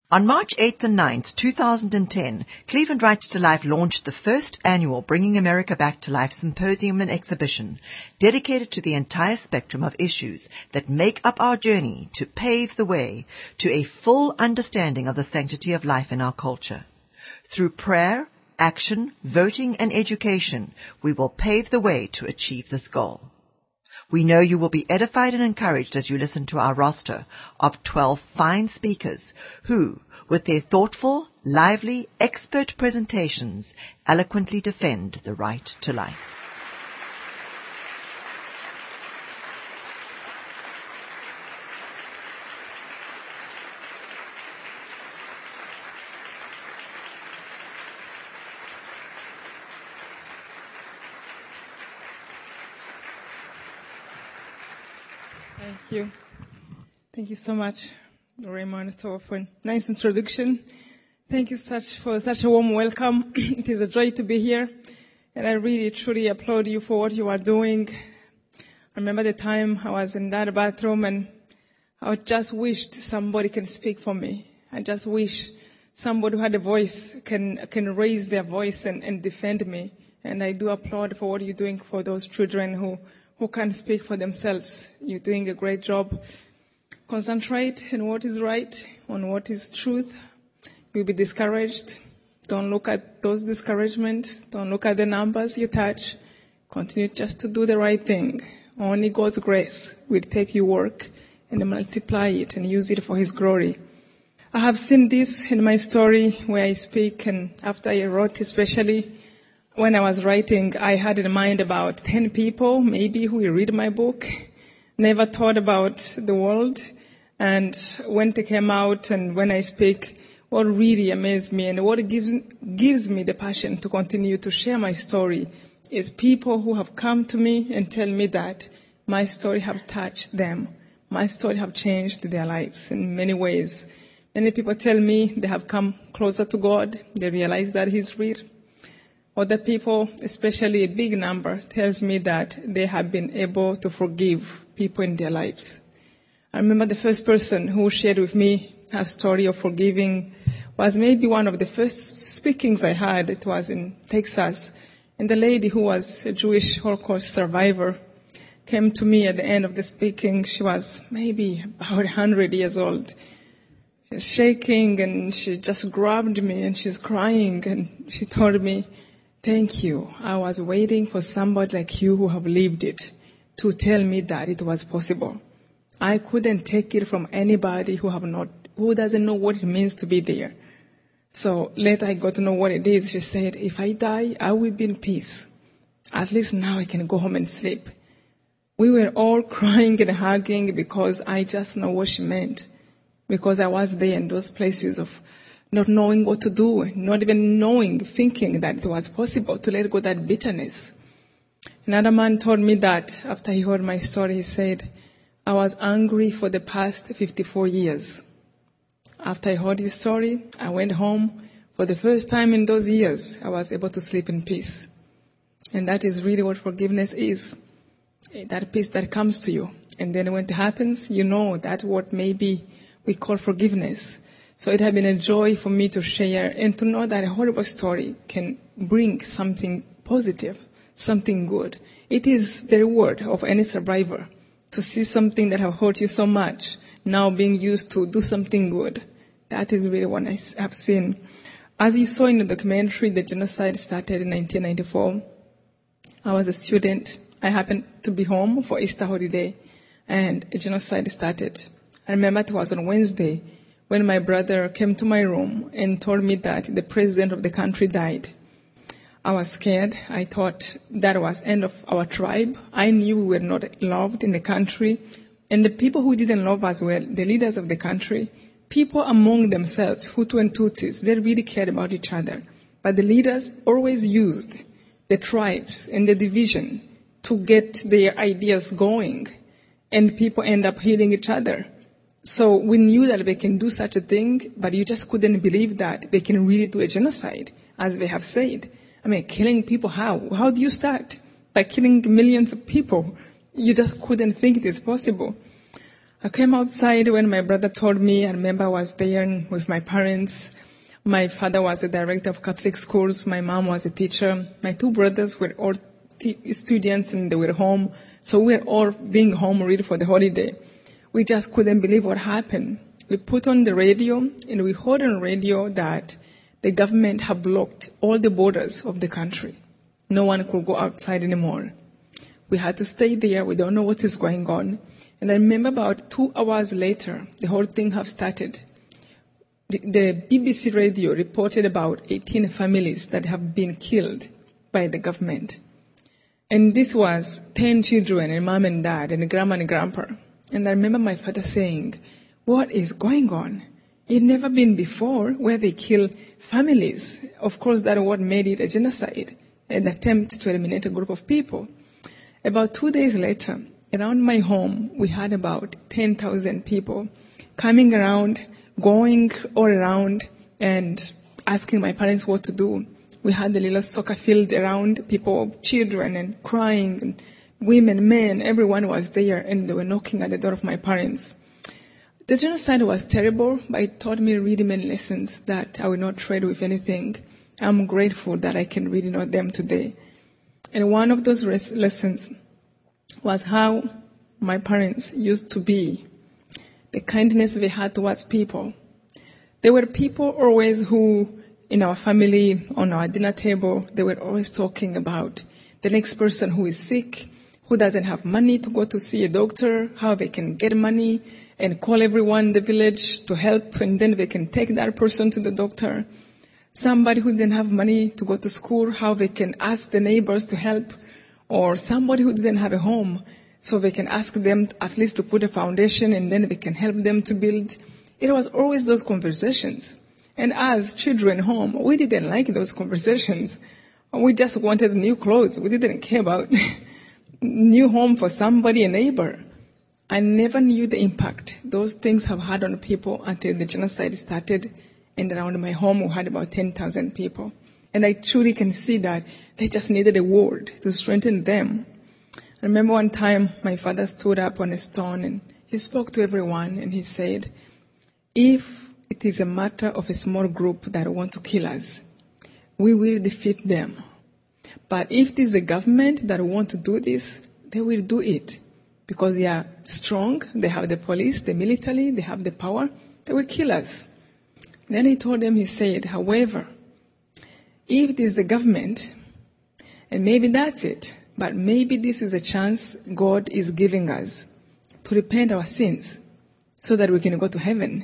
On March 8th and 9th, 2010, Cleveland Right to Life launched the first annual Bringing America Back to Life symposium and exhibition dedicated to the entire spectrum of issues that make up our journey to pave the way to a full understanding of the sanctity of life in our culture. Through prayer, action, voting, and education, we will pave the way to achieve this goal. We know you will be edified and encouraged as you listen to our roster of 12 fine speakers who, with their thoughtful, lively, expert presentations, eloquently defend the right to life. Thank you. Thank you so much, Raymond, for a nice introduction. Thank you for such a warm welcome. It is a joy to be here, and I really, truly applaud you for what you are doing. I remember the time I was in that bathroom, and I just wished somebody can speak for me. I just wish somebody who had a voice can raise their voice and defend me. And I do applaud for what you're doing for those children who can't speak for themselves. You're doing a great job. Concentrate on what is right, on what is truth. You'll be discouraged. Don't look at those discouragements. Don't look at the numbers you touch. Continue just to do the right thing. Only God's grace will take your work and multiply it and use it for His glory. I have seen this in my story where I speak, and after I wrote, especially when I was writing, I had in mind about 10 people, maybe, who will read my book. Never thought about the world. And when they came out and when I speak, what really amazed me and what gives me the passion to continue to share my story is people who have come to me and tell me that my story have touched them. My story have changed their lives in many ways. Many people tell me they have come closer to God. They realize that He's real. Other people, especially a big number, tells me that they have been able to forgive people in their lives. I remember the first person who shared with me her story of forgiving was maybe one of the first speakings I had. It was in Texas. And the lady who was a Jewish Holocaust survivor came to me at the end of the speaking. She was maybe about 100 years old. She was shaking and she just grabbed me and she's crying and she told me, "Thank you. I was waiting for somebody like you who have lived it to tell me that it was possible. I couldn't take it from anybody who doesn't know what it means to be there." So later I got to know what it is. She said, "If I die, I will be in peace. At least now I can go home and sleep." We were all crying and hugging because I just know what she meant. Because I was there in those places of not knowing what to do, not even thinking that it was possible to let go that bitterness. Another man told me that after he heard my story, he said, "I was angry for the past 54 years. After I heard his story, I went home. For the first time in those years, I was able to sleep in peace." And that is really what forgiveness is. That peace that comes to you. And then when it happens, you know that's what maybe we call forgiveness. So it has been a joy for me to share and to know that a horrible story can bring something positive, something good. It is the reward of any survivor to see something that have hurt you so much now being used to do something good. That is really what I have seen. As you saw in the documentary, the genocide started in 1994. I was a student. I happened to be home for Easter holiday, and a genocide started. I remember it was on Wednesday when my brother came to my room and told me that the president of the country died. I was scared. I thought that was end of our tribe. I knew we were not loved in the country. And the people who didn't love us well, the leaders of the country, people among themselves, Hutu and Tutsis, they really cared about each other. But the leaders always used the tribes and the division to get their ideas going. And people end up hitting each other. So we knew that they can do such a thing, but you just couldn't believe that they can really do a genocide, as they have said. I mean, killing people, how? How do you start? By killing millions of people. You just couldn't think it is possible. I came outside when my brother told me. I remember I was there with my parents. My father was a director of Catholic schools. My mom was a teacher. My two brothers were all students and they were home. So we were all being home ready for the holiday. We just couldn't believe what happened. We put on the radio and we heard on radio that the government had blocked all the borders of the country. No one could go outside anymore. We had to stay there. We don't know what is going on. And I remember about 2 hours later, the whole thing have started. The BBC radio reported about 18 families that have been killed by the government. And this was 10 children and mom and dad and grandma and grandpa. And I remember my father saying, what is going on? It never been before where they kill families. Of course, that what made it a genocide, an attempt to eliminate a group of people. About 2 days later, around my home, we had about 10,000 people coming around, going all around and asking my parents what to do. We had a little soccer field around, people, children and crying, and women, men, everyone was there and they were knocking at the door of my parents. The genocide was terrible, but it taught me really many lessons that I will not trade with anything. I'm grateful that I can really know them today. And one of those lessons was how my parents used to be, the kindness they had towards people. There were people always who, in our family, on our dinner table, they were always talking about the next person who is sick, who doesn't have money to go to see a doctor, how they can get money and call everyone in the village to help, and then they can take that person to the doctor. Somebody who didn't have money to go to school, how they can ask the neighbors to help, or somebody who didn't have a home, so they can ask them at least to put a foundation and then they can help them to build. It was always those conversations. And as children home, we didn't like those conversations. We just wanted new clothes. We didn't care about new home for somebody, a neighbor. I never knew the impact those things have had on people until the genocide started. And around my home, we had about 10,000 people. And I truly can see that they just needed a word to strengthen them. I remember one time my father stood up on a stone and he spoke to everyone and he said, if it is a matter of a small group that want to kill us, we will defeat them. But if it is a government that want to do this, they will do it. Because they are strong, they have the police, the military, they have the power, they will kill us. Then he told them, he said, however, if it is the government, and maybe that's it, but maybe this is a chance God is giving us to repent our sins so that we can go to heaven.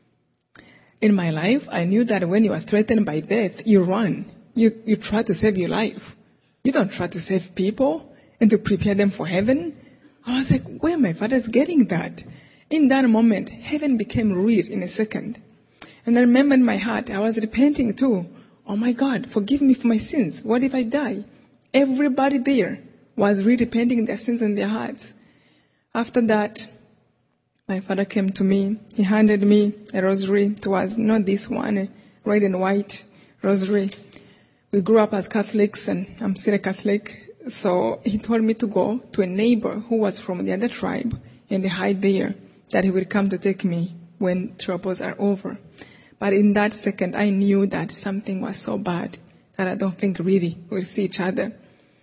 In my life, I knew that when you are threatened by death, you run. You try to save your life. You don't try to save people and to prepare them for heaven. I was like, where my father is getting that? In that moment, heaven became real in a second. And I remember in my heart, I was repenting too. Oh my God, forgive me for my sins. What if I die? Everybody there was really repenting their sins in their hearts. After that, my father came to me. He handed me a rosary. It was not this one, a red and white rosary. We grew up as Catholics and I'm still a Catholic. So he told me to go to a neighbor who was from the other tribe and they hide there, that he would come to take me when troubles are over. But in that second, I knew that something was so bad that I don't think really we'll see each other.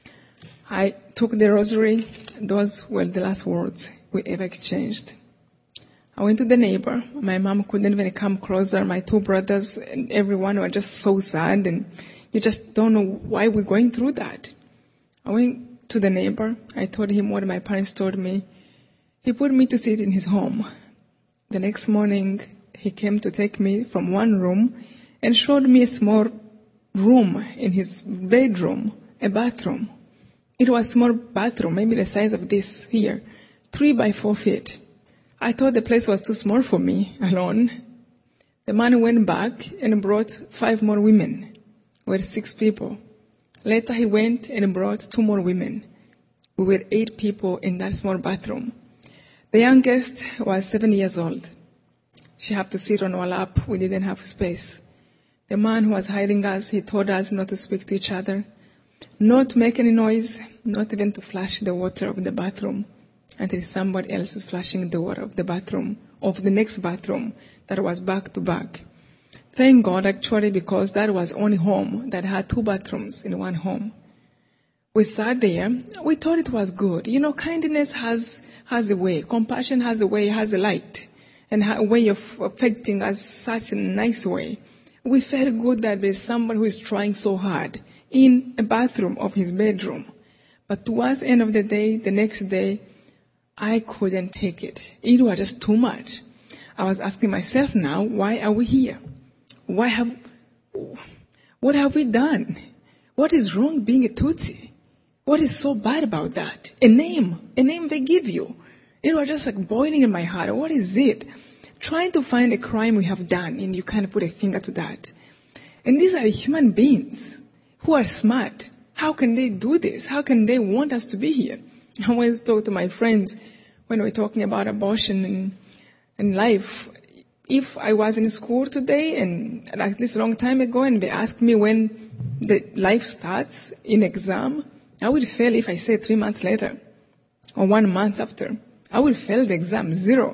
I took the rosary. Those were the last words we ever exchanged. I went to the neighbor. My mom couldn't even come closer. My two brothers and everyone were just so sad, and you just don't know why we're going through that. I went to the neighbor. I told him what my parents told me. He put me to sit in his home. The next morning, he came to take me from one room and showed me a small room in his bedroom, a bathroom. It was a small bathroom, maybe the size of this here, 3 by 4 feet. I thought the place was too small for me alone. The man went back and brought 5 more women. We were 6 people. Later he went and brought 2 more women. We were 8 people in that small bathroom. The youngest was 7 years old. She had to sit on our lap. We didn't have space. The man who was hiding us, he told us not to speak to each other, not to make any noise, not even to flush the water of the bathroom. until somebody else is flushing the water of the bathroom, of the next bathroom that was back to back. Thank God, actually, because that was only home that had 2 bathrooms in one home. We sat there. We thought it was good. You know, kindness has a way. Compassion has a way, has a light, and a way of affecting us such a nice way. We felt good that there's someone who is trying so hard in a bathroom of his bedroom. But towards the end of the day, the next day, I couldn't take it. It was just too much. I was asking myself now, why are we here? What have we done? What is wrong being a Tutsi? What is so bad about that? A name they give you. It was just like boiling in my heart. What is it? Trying to find a crime we have done, and you can't put a finger to that. And these are human beings who are smart. How can they do this? How can they want us to be here? I always talk to my friends when we're talking about abortion and life. If I was in school today, and at least a long time ago, and they asked me when the life starts in exam, I would fail if I say 3 months later or 1 month after. I would fail the exam, 0.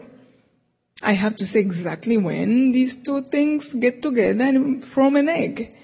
I have to say exactly when these 2 things get together and form an egg.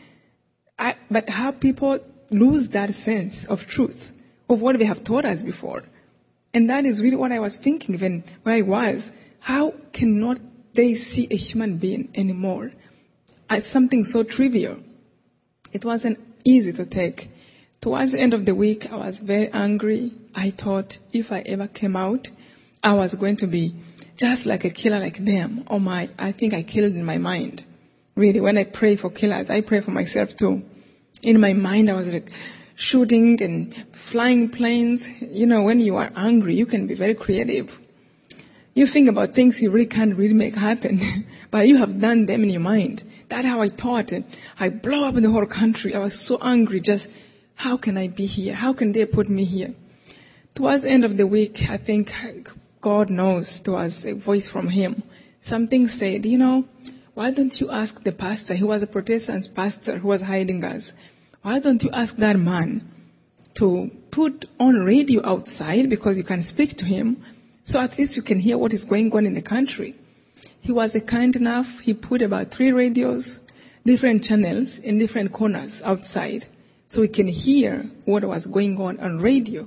But how people lose that sense of truth, of what they have taught us before. And that is really what I was thinking when I was. How cannot they see a human being anymore as something so trivial? It wasn't easy to take. Towards the end of the week, I was very angry. I thought if I ever came out, I was going to be just like a killer like them. I think I killed in my mind. Really, when I pray for killers, I pray for myself too. In my mind, I was like shooting and flying planes. You know, when you are angry, you can be very creative. You think about things you really can't really make happen, but you have done them in your mind. That's how I thought it. I blow up in the whole country. I was so angry, just how can I be here? How can they put me here? Towards the end of the week, I think God knows there was a voice from him. Something said, why don't you ask the pastor? He was a Protestant pastor who was hiding us. Why don't you ask that man to put on radio outside, because you can speak to him, so at least you can hear what is going on in the country. He was kind enough. He put about 3 radios, different channels in different corners outside, so we can hear what was going on radio.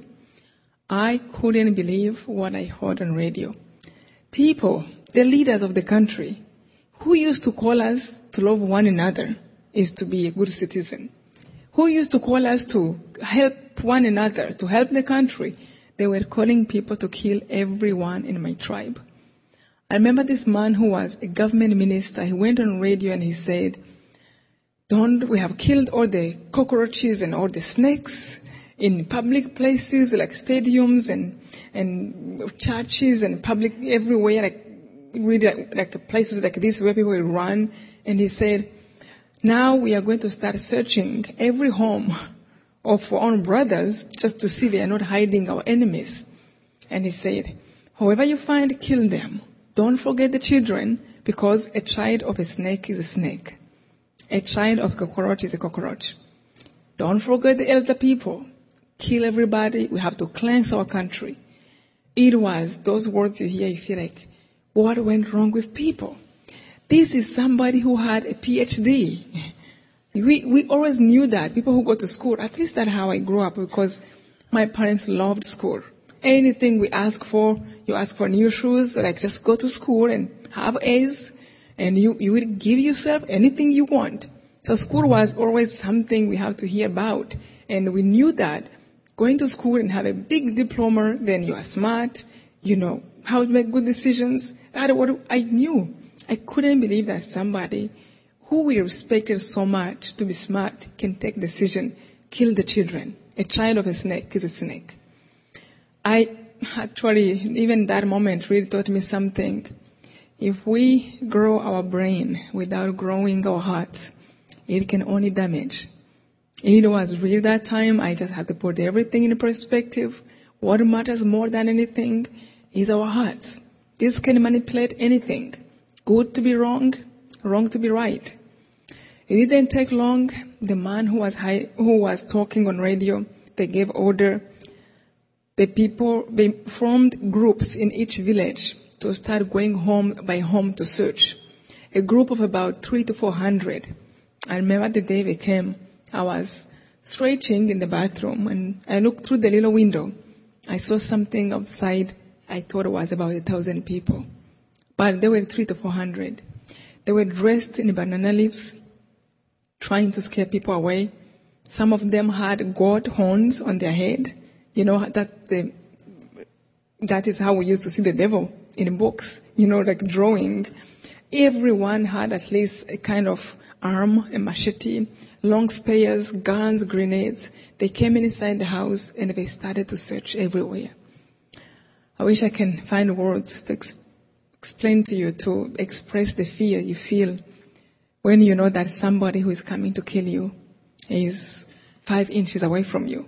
I couldn't believe what I heard on radio. People, the leaders of the country, who used to call us to love one another is to be a good citizen. Who used to call us to help one another, to help the country, they were calling people to kill everyone in my tribe. I remember this man who was a government minister. He went on radio and he said, we have killed all the cockroaches and all the snakes in public places like stadiums and churches and public everywhere, like places like this where people will run. And he said, now we are going to start searching every home of our own brothers just to see they are not hiding our enemies. And he said, whoever you find, kill them. Don't forget the children, because a child of a snake is a snake. A child of a cockroach is a cockroach. Don't forget the elder people. Kill everybody. We have to cleanse our country. It was those words you hear, you feel like, what went wrong with people? This is somebody who had a PhD. We always knew that. People who go to school, at least that's how I grew up, because my parents loved school. Anything we ask for, you ask for new shoes, like just go to school and have A's, and you will give yourself anything you want. So school was always something we have to hear about. And we knew that going to school and have a big diploma, then you are smart, you know how to make good decisions. That's what I knew. I couldn't believe that somebody who we respected so much to be smart can take decision, kill the children. A child of a snake is a snake. I actually, even that moment really taught me something. If we grow our brain without growing our hearts, it can only damage. It was real that time. I just had to put everything in perspective. What matters more than anything is our hearts. This can manipulate anything. Good to be wrong, wrong to be right. It didn't take long. The man who was talking on radio, they gave order. they formed groups in each village to start going home by home to search. A group of about 300 to 400. I remember the day they came, I was stretching in the bathroom and I looked through the little window. I saw something outside. I thought it was about 1,000 people. But there were 300 to 400. They were dressed in banana leaves, trying to scare people away. Some of them had goat horns on their head. You know, that is how we used to see the devil in books, you know, like drawing. Everyone had at least a kind of arm, a machete, long spears, guns, grenades. They came inside the house and they started to search everywhere. I wish I can find words to explain to you, to express the fear you feel when you know that somebody who is coming to kill you is 5 inches away from you,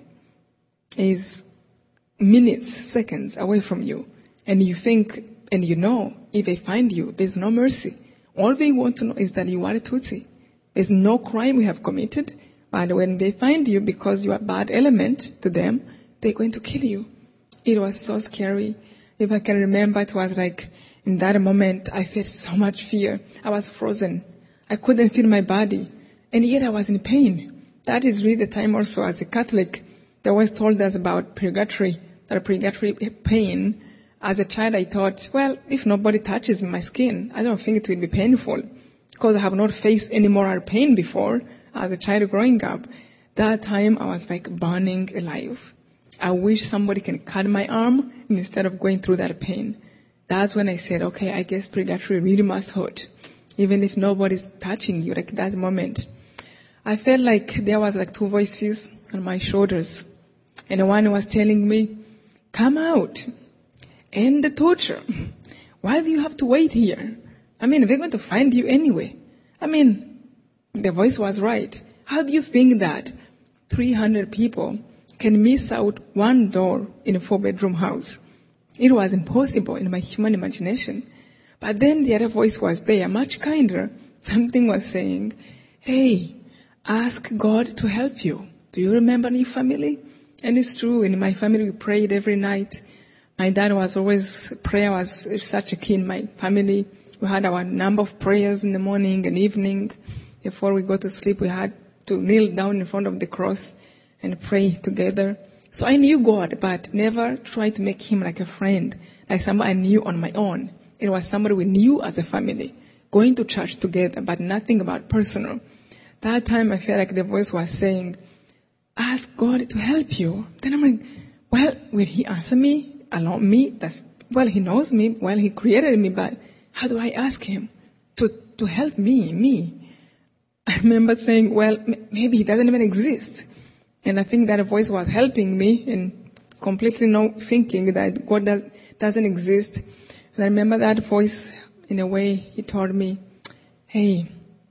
is minutes, seconds away from you, and you think and you know if they find you, there's no mercy. All they want to know is that you are a Tutsi. There's no crime you have committed, but when they find you because you are a bad element to them, they're going to kill you. It was so scary. If I can remember, it was like in that moment I felt so much fear. I was frozen. I couldn't feel my body, and yet I was in pain. That is really the time also as a Catholic, they always told us about purgatory, that purgatory pain. As a child, I thought, well, if nobody touches my skin, I don't think it will be painful, because I have not faced any moral pain before as a child growing up. That time, I was like burning alive. I wish somebody can cut my arm instead of going through that pain. That's when I said, okay, I guess purgatory really must hurt, even if nobody's touching you, like that moment. I felt like there was like 2 voices on my shoulders, and one was telling me, come out. End the torture. Why do you have to wait here? I mean, we're going to find you anyway. I mean, the voice was right. How do you think that 300 people can miss out one door in a 4-bedroom house? It was impossible in my human imagination. But then the other voice was there, much kinder. Something was saying, hey, ask God to help you. Do you remember your family? And it's true, in my family we prayed every night. My dad was always, prayer was such a key in my family. We had our number of prayers in the morning and evening. Before we go to sleep, we had to kneel down in front of the cross and pray together. So I knew God, but never tried to make him like a friend, like somebody I knew on my own. It was somebody we knew as a family, going to church together, but nothing about personal. That time I felt like the voice was saying, ask God to help you. Then I'm like, well, will he answer me? Alone me? Well, he knows me. Well, he created me, but how do I ask him to help me? I remember saying, well, maybe he doesn't even exist. And I think that voice was helping me and completely not thinking that God doesn't exist. And I remember that voice, in a way, he told me, hey,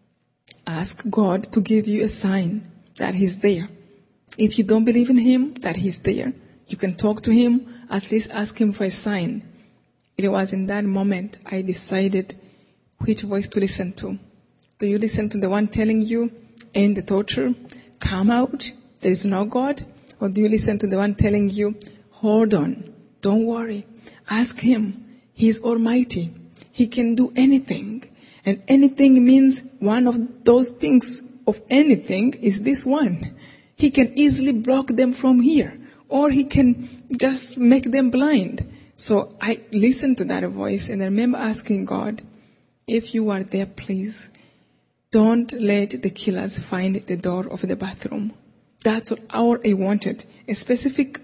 ask God to give you a sign that he's there. If you don't believe in him, that he's there, you can talk to him, at least ask him for a sign. It was in that moment I decided which voice to listen to. Do you listen to the one telling you, end the torture, come out, there is no God? Or do you listen to the one telling you, hold on, don't worry, ask him, he is almighty, he can do anything. And anything means one of those things of anything is this one. He can easily block them from here, or he can just make them blind. So I listened to that voice, and I remember asking God, if you are there, please, don't let the killers find the door of the bathroom. That's all I wanted, a specific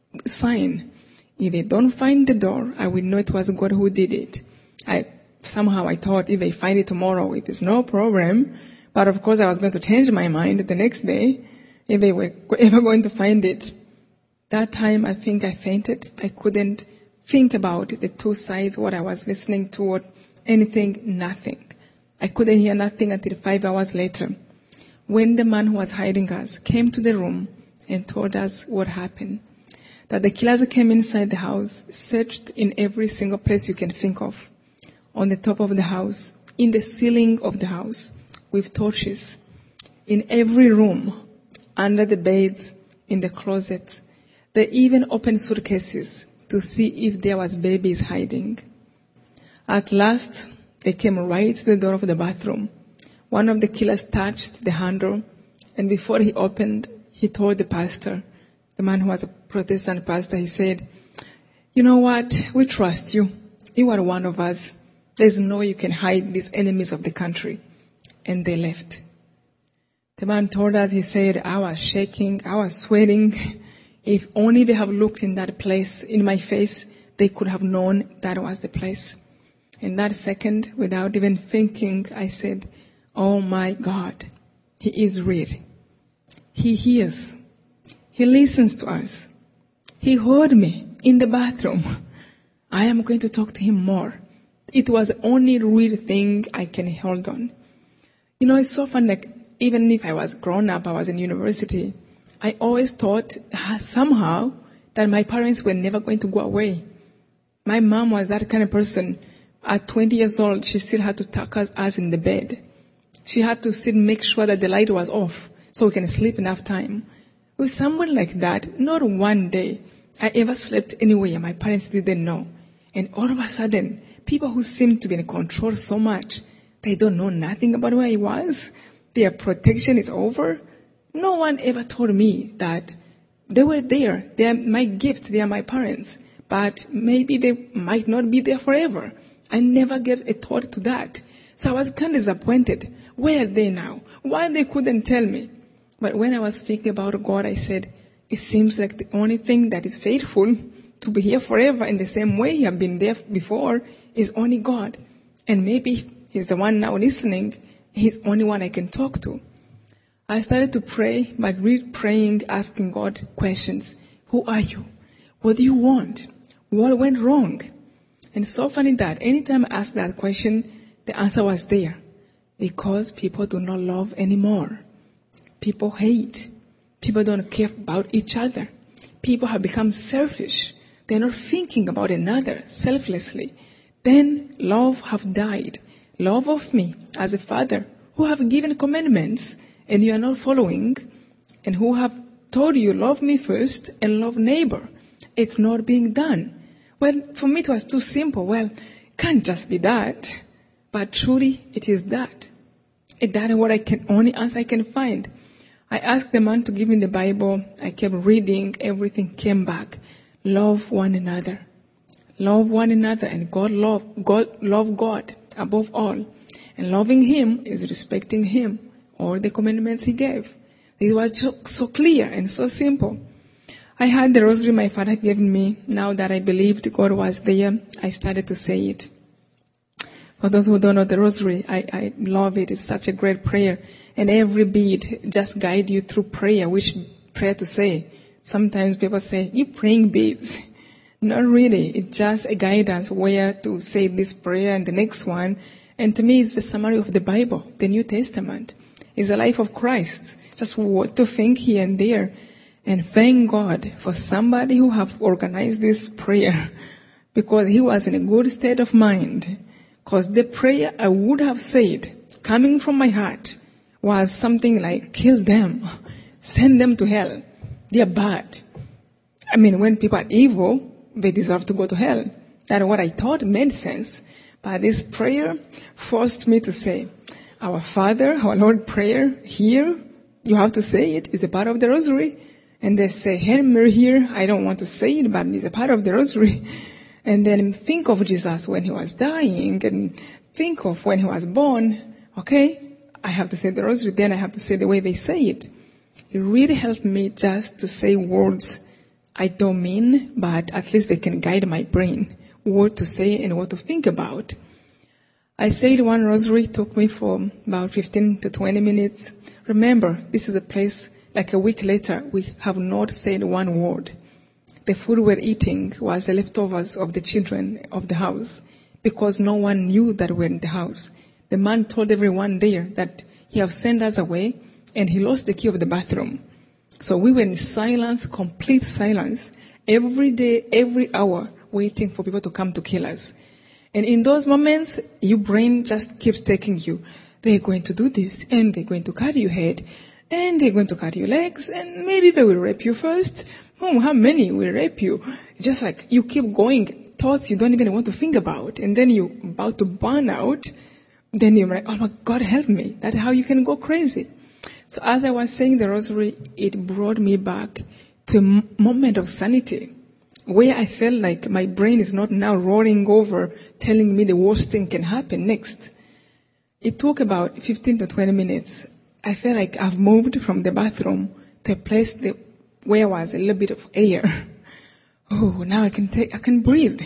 sign. If they don't find the door, I will know it was God who did it. Somehow I thought if they find it tomorrow, it is no problem. But of course I was going to change my mind the next day if they were ever going to find it. That time I think I fainted. I couldn't think about the 2 sides, what I was listening to, or anything, nothing. I couldn't hear nothing until 5 hours later, when the man who was hiding us came to the room and told us what happened. That the killers came inside the house, searched in every single place you can think of. On the top of the house, in the ceiling of the house, with torches, in every room, under the beds, in the closets. They even opened suitcases to see if there was babies hiding. At last, they came right to the door of the bathroom. One of the killers touched the handle, and before he opened, he told the pastor, the man who was a Protestant pastor, he said, "You know what? We trust you. You are one of us. There's no way you can hide these enemies of the country." And they left. The man told us, he said, "I was shaking, I was sweating. If only they have looked in that place, in my face, they could have known that was the place." In that second, without even thinking, I said, "Oh my God, He is real. He hears. He listens to us. He heard me in the bathroom. I am going to talk to Him more." It was the only real thing I can hold on. You know, it's so fun, like, even if I was grown up, I was in university, I always thought somehow that my parents were never going to go away. My mom was that kind of person. At 20 years old, she still had to tuck us in the bed. She had to still make sure that the light was off so we can sleep enough time. With someone like that, not one day I ever slept anywhere my parents didn't know. And all of a sudden, people who seem to be in control so much, they don't know nothing about where I was. Their protection is over. No one ever told me that they were there. They are my gift. They are my parents. But maybe they might not be there forever. I never gave a thought to that. So I was kind of disappointed. Where are they now? Why they couldn't tell me? But when I was thinking about God, I said, it seems like the only thing that is faithful to be here forever in the same way He have been there before is only God. And maybe He's the one now listening. He's the only one I can talk to. I started to pray, but really praying, asking God questions. Who are you? What do you want? What went wrong? And so funny that anytime I asked that question, the answer was there. Because people do not love anymore. People hate. People don't care about each other. People have become selfish. They're not thinking about another selflessly. Then love have died. Love of me as a father who have given commandments and you are not following, and who have told you love me first and love neighbor. It's not being done. Well, for me it was too simple. Well, it can't just be that. But truly it is that. That is what only answer I can find. I asked the man to give me the Bible. I kept reading. Everything came back. Love one another. Love one another, and love God above all. And loving Him is respecting Him, all the commandments He gave. It was so clear and so simple. I had the rosary my father gave me. Now that I believed God was there, I started to say it. For those who don't know the rosary, I love it. It's such a great prayer. And every bead just guide you through prayer, which prayer to say. Sometimes people say, "You're praying beads." Not really. It's just a guidance where to say this prayer and the next one. And to me, it's the summary of the Bible, the New Testament. It's the life of Christ. Just what to think here and there. And thank God for somebody who have organized this prayer, because he was in a good state of mind. Because the prayer I would have said, coming from my heart, was something like, kill them, send them to hell. They are bad. I mean, when people are evil, they deserve to go to hell. That's what I thought made sense. But this prayer forced me to say, Our Father, our Lord prayer here, you have to say it. It's a part of the rosary. And they say, Hail Mary here. I don't want to say it, but it's a part of the rosary. And then think of Jesus when He was dying, and think of when He was born. Okay, I have to say the rosary, then I have to say the way they say it. It really helped me just to say words I don't mean, but at least they can guide my brain, what to say and what to think about. I said one rosary, took me for about 15 to 20 minutes. Remember, this is a place, like a week later, we have not said one word. The food we're eating was the leftovers of the children of the house, because no one knew that we're in the house. The man told everyone there that he have sent us away, and he lost the key of the bathroom. So we were in silence, complete silence, every day, every hour, waiting for people to come to kill us. And in those moments, your brain just keeps taking you. They're going to do this, and they're going to cut your head. and they're going to cut your legs, and maybe they will rape you first. Oh, how many will rape you? Just like you keep going, thoughts you don't even want to think about, and then you're about to burn out. Then you're like, oh my God, help me. That's how you can go crazy. So as I was saying the rosary, it brought me back to a moment of sanity, where I felt like my brain is not now roaring over, telling me the worst thing can happen next. It took about 15 to 20 minutes. I felt like I've moved from the bathroom to a place where there was a little bit of air. Oh, now I can breathe.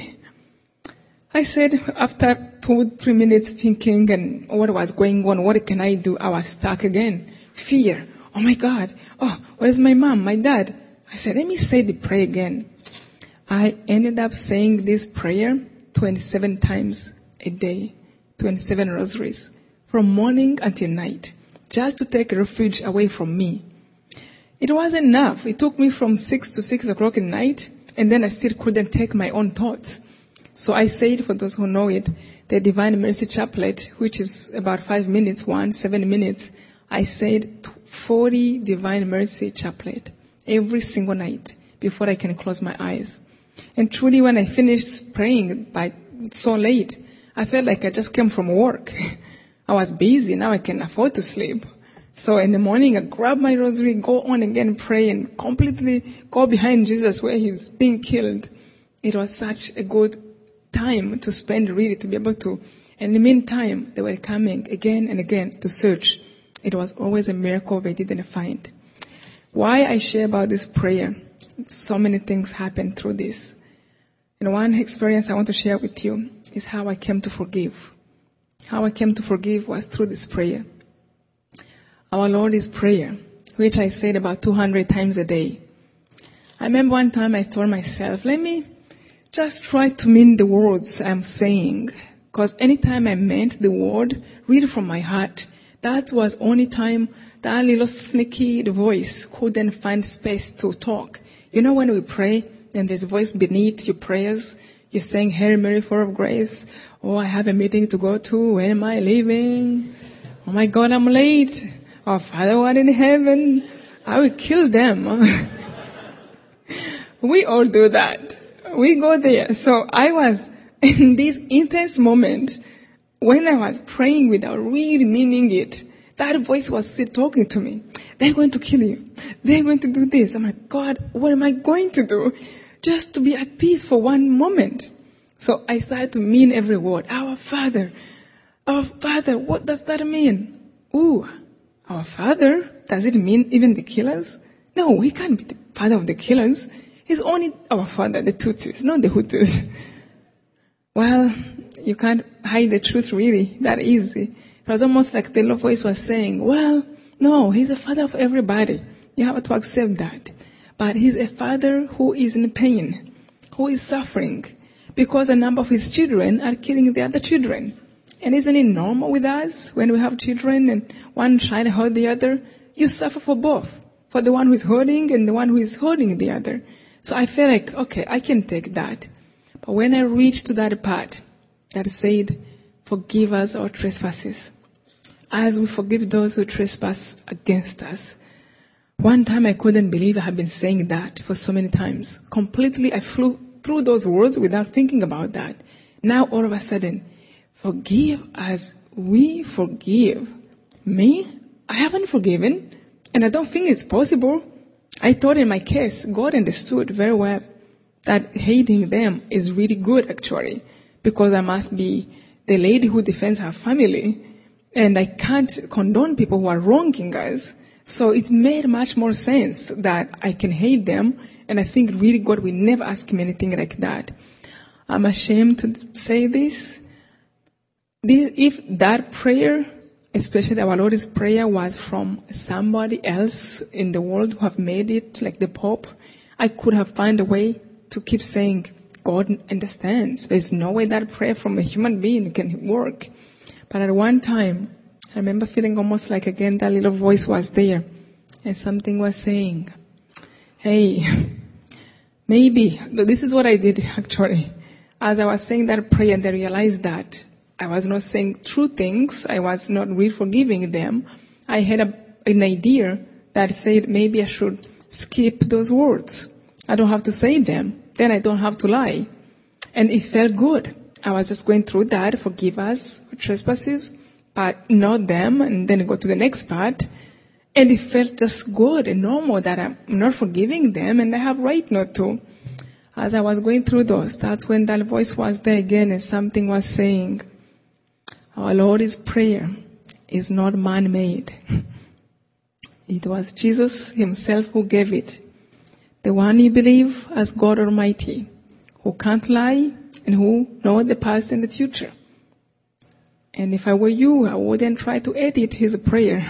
I said, after 2-3 minutes thinking and what was going on, what can I do? I was stuck again. Fear. Oh my God. Oh, where's my mom, my dad? I said, let me say the prayer again. I ended up saying this prayer 27 times a day, 27 rosaries, from morning until night, just to take refuge away from me. It wasn't enough. It took me from 6 to 6 o'clock at night, and then I still couldn't take my own thoughts. So I said, for those who know it, the Divine Mercy Chaplet, which is about 5 minutes, 7 minutes, I said 40 Divine Mercy Chaplet every single night before I can close my eyes. And truly, when I finished praying by so late, I felt like I just came from work. I was busy. Now I can afford to sleep. So in the morning, I grab my rosary, go on again, pray, and completely go behind Jesus where he's being killed. It was such a good time to spend, really, to be able to. And in the meantime, they were coming again and again to search. It was always a miracle they didn't find. Why I share about this prayer? So many things happened through this. And one experience I want to share with you is how I came to forgive. How I came to forgive was through this prayer. Our Lord's Prayer, which I said about 200 times a day. I remember one time I told myself, let me just try to mean the words I'm saying. Because anytime I meant the word, read from my heart, that was only time that little sneaky voice couldn't find space to talk. You know when we pray and there's a voice beneath your prayers, you're saying, Hail Mary, full of grace. Oh, I have a meeting to go to. When am I leaving? Oh my God, I'm late. Oh, Father, what in heaven? I will kill them. We all do that. We go there. So I was in this intense moment when I was praying without really meaning it. That voice was still talking to me. They're going to kill you. They're going to do this. I'm like, God, what am I going to do? Just to be at peace for one moment. So I started to mean every word. Our Father, what does that mean? Ooh, our Father? Does it mean even the killers? No, he can't be the father of the killers. He's only our Father, the Tutsis, not the Hutus. Well, you can't hide the truth really that easy. It was almost like the little voice was saying, well, no, he's a father of everybody. You have to accept that. But he's a father who is in pain, who is suffering, because a number of his children are killing the other children. And isn't it normal with us when we have children and one child hurt the other? You suffer for both, for the one who is hurting and the one who is hurting the other. So I felt like, okay, I can take that. But when I reached to that part that said, forgive us our trespasses, as we forgive those who trespass against us. One time I couldn't believe I had been saying that for so many times. Completely, I flew through those words without thinking about that. Now all of a sudden, forgive as we forgive. Me? I haven't forgiven, and I don't think it's possible. I thought in my case, God understood very well that hating them is really good actually, because I must be the lady who defends her family, and I can't condone people who are wronging us. So it made much more sense that I can hate them, and I think really God will never ask me anything like that. I'm ashamed to say this. If that prayer, especially our Lord's Prayer, was from somebody else in the world who have made it, like the Pope, I could have found a way to keep saying, God understands. There's no way that prayer from a human being can work. But at one time, I remember feeling almost like again that little voice was there and something was saying, hey, maybe, this is what I did actually. As I was saying that prayer and I realized that I was not saying true things, I was not really forgiving them, I had an idea that said maybe I should skip those words. I don't have to say them. Then I don't have to lie. And it felt good. I was just going through that, forgive us for trespasses, but not them, and then go to the next part. And it felt just good and normal that I'm not forgiving them and I have right not to. As I was going through those, that's when that voice was there again and something was saying, our Lord's Prayer is not man-made. It was Jesus himself who gave it. The one you believe as God Almighty, who can't lie and who knows the past and the future. And if I were you, I wouldn't try to edit his prayer.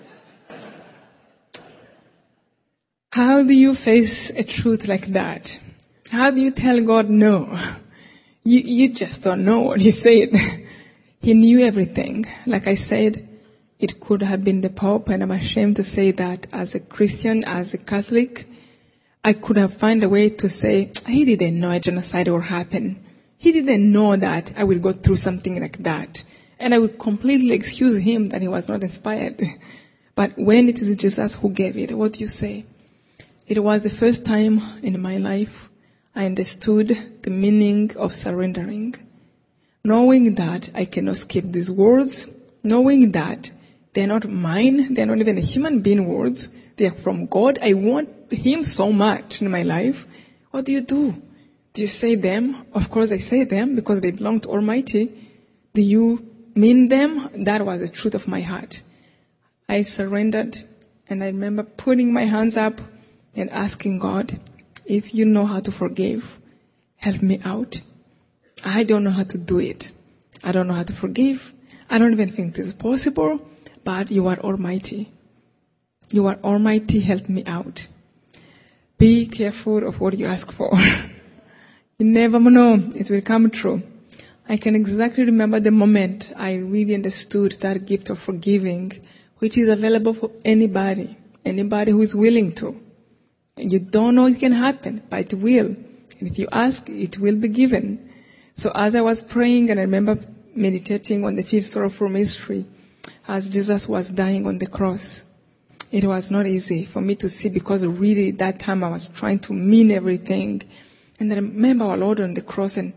How do you face a truth like that? How do you tell God no? You just don't know what he said. He knew everything. Like I said, it could have been the Pope, and I'm ashamed to say that as a Christian, as a Catholic, I could have found a way to say, he didn't know a genocide will happen. He didn't know that I will go through something like that. And I would completely excuse him that he was not inspired. But when it is Jesus who gave it, what do you say? It was the first time in my life I understood the meaning of surrendering. Knowing that I cannot skip these words, knowing that they're not mine, they're not even a human being words, they're from God. I want him so much in my life. What do? Do you say them? Of course I say them because they belong to Almighty. Do you mean them? That was the truth of my heart. I surrendered, and I remember putting my hands up and asking God, if you know how to forgive, help me out. I don't know how to do it. I don't know how to forgive. I don't even think this is possible, but you are Almighty. You are Almighty, help me out. Be careful of what you ask for. You never know, it will come true. I can exactly remember the moment I really understood that gift of forgiving, which is available for anybody who is willing to. And you don't know it can happen, but it will. And if you ask, it will be given. So as I was praying, and I remember meditating on the fifth sorrowful mystery, as Jesus was dying on the cross, it was not easy for me to see because really that time I was trying to mean everything. And I remember our Lord on the cross and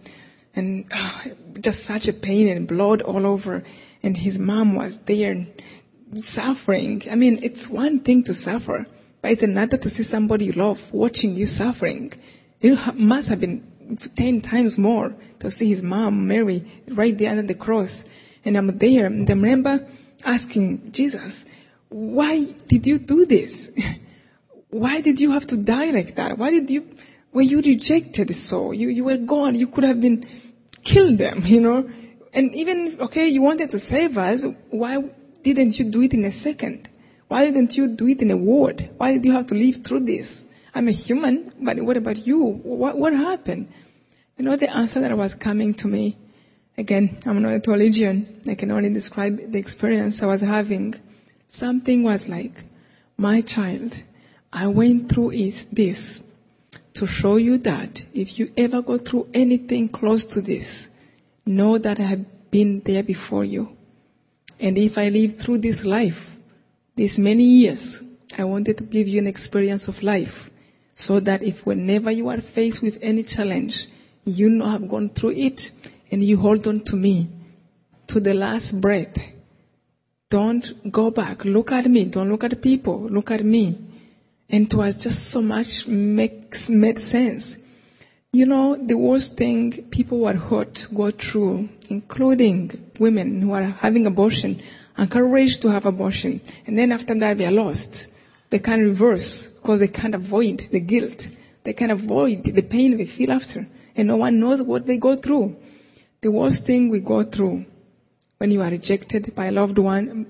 just such a pain and blood all over. And his mom was there suffering. I mean, it's one thing to suffer, but it's another to see somebody you love watching you suffering. It must have been 10 times more to see his mom, Mary, right there under the cross. And I'm there, and I remember asking Jesus, why did you do this? Why did you have to die like that? Were you rejected so? You were gone. You could have been killed them, And even, you wanted to save us. Why didn't you do it in a second? Why didn't you do it in a word? Why did you have to live through this? I'm a human, but what about you? What happened? The answer that was coming to me, again, I'm not a theologian. I can only describe the experience I was having. Something was like, my child, I went through this to show you that if you ever go through anything close to this, know that I have been there before you. And if I live through this life, these many years, I wanted to give you an experience of life so that if whenever you are faced with any challenge, you know I've gone through it and you hold on to me to the last breath. Don't go back. Look at me. Don't look at people. Look at me. And it was just so much made sense. The worst thing people were hurt to go through, including women who are having abortion, encouraged to have abortion. And then after that, they are lost. They can't reverse because they can't avoid the guilt. They can't avoid the pain they feel after. And no one knows what they go through. The worst thing we go through when you are rejected by a loved one,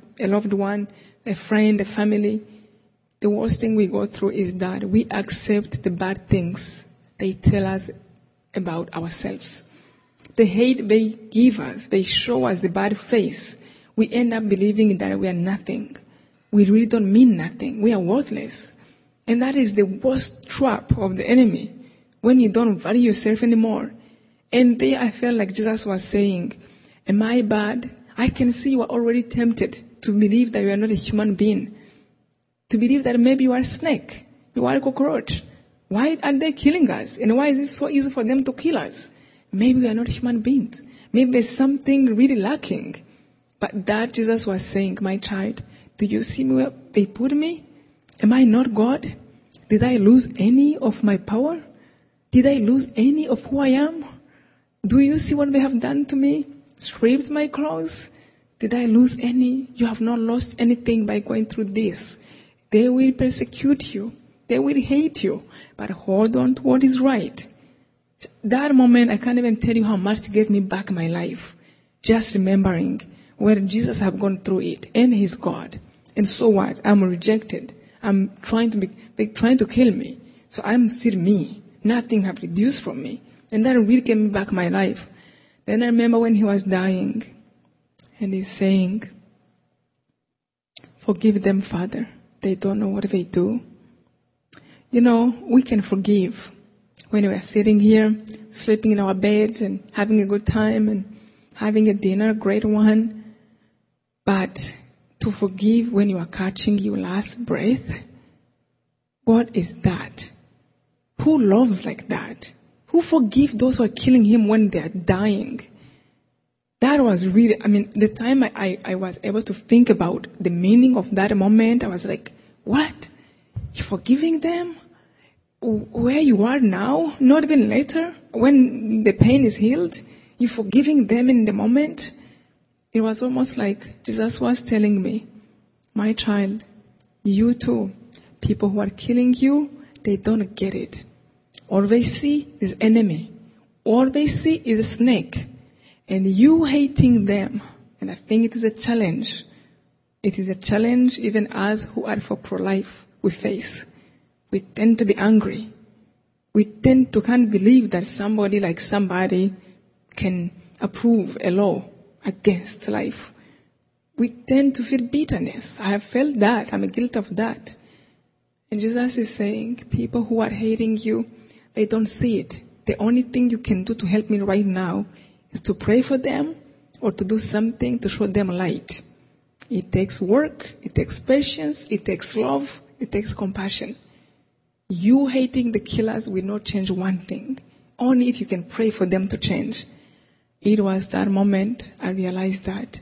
a friend, a family, the worst thing we go through is that we accept the bad things they tell us about ourselves. The hate they give us, they show us the bad face. We end up believing that we are nothing. We really don't mean nothing. We are worthless. And that is the worst trap of the enemy, when you don't value yourself anymore. And there I felt like Jesus was saying, am I bad? I can see you are already tempted to believe that you are not a human being, to believe that maybe you are a snake, you are a cockroach. Why are they killing us? And why is it so easy for them to kill us? Maybe we are not human beings. Maybe there's something really lacking. But that Jesus was saying, my child, do you see me where they put me? Am I not God? Did I lose any of my power? Did I lose any of who I am? Do you see what they have done to me? Stripped my clothes? Did I lose any? You have not lost anything by going through this. They will persecute you. They will hate you. But hold on to what is right. That moment, I can't even tell you how much it gave me back my life. Just remembering where Jesus have gone through it. And He's God. And so what? I'm rejected. I'm trying to kill me. So I'm still me. Nothing have reduced from me. And that really gave me back my life. Then I remember when He was dying. And He's saying, forgive them, Father. They don't know what they do. You know, we can forgive when we are sitting here, sleeping in our bed and having a good time and having a dinner, a great one. But to forgive when you are catching your last breath, what is that? Who loves like that? Who forgive those who are killing him when they are dying? That was really, the time I was able to think about the meaning of that moment, I was like, what? You're forgiving them? Where you are now? Not even later? When the pain is healed? You're forgiving them in the moment? It was almost like Jesus was telling me, my child, you too, people who are killing you, they don't get it. All they see is enemy. All they see is a snake. And you hating them. And I think it is a challenge. It is a challenge even us who are for pro-life we face. We tend to be angry. We tend to can't believe that somebody can approve a law against life. We tend to feel bitterness. I have felt that. I'm guilty of that. And Jesus is saying, people who are hating you, they don't see it. The only thing you can do to help me right now is to pray for them or to do something to show them light. It takes work, it takes patience, it takes love, it takes compassion. You hating the killers will not change one thing. Only if you can pray for them to change. It was that moment I realized that,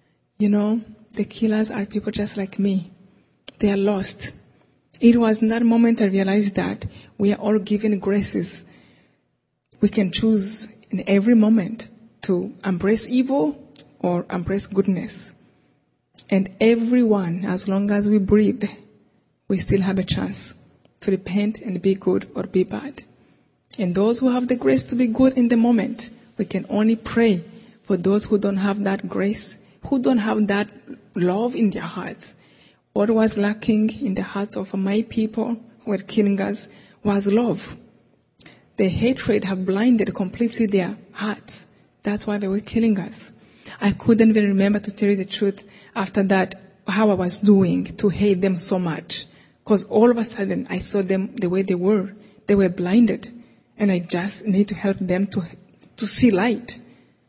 the killers are people just like me. They are lost. It was in that moment I realized that we are all given graces. We can choose in every moment to embrace evil or embrace goodness. And everyone, as long as we breathe, we still have a chance to repent and be good or be bad. And those who have the grace to be good in the moment, we can only pray for those who don't have that grace, who don't have that love in their hearts. What was lacking in the hearts of my people who were killing us was love. The hatred have blinded completely their hearts. That's why they were killing us. I couldn't even remember, to tell you the truth, after that, how I was doing to hate them so much. Because all of a sudden, I saw them the way they were. They were blinded. And I just need to help them to see light.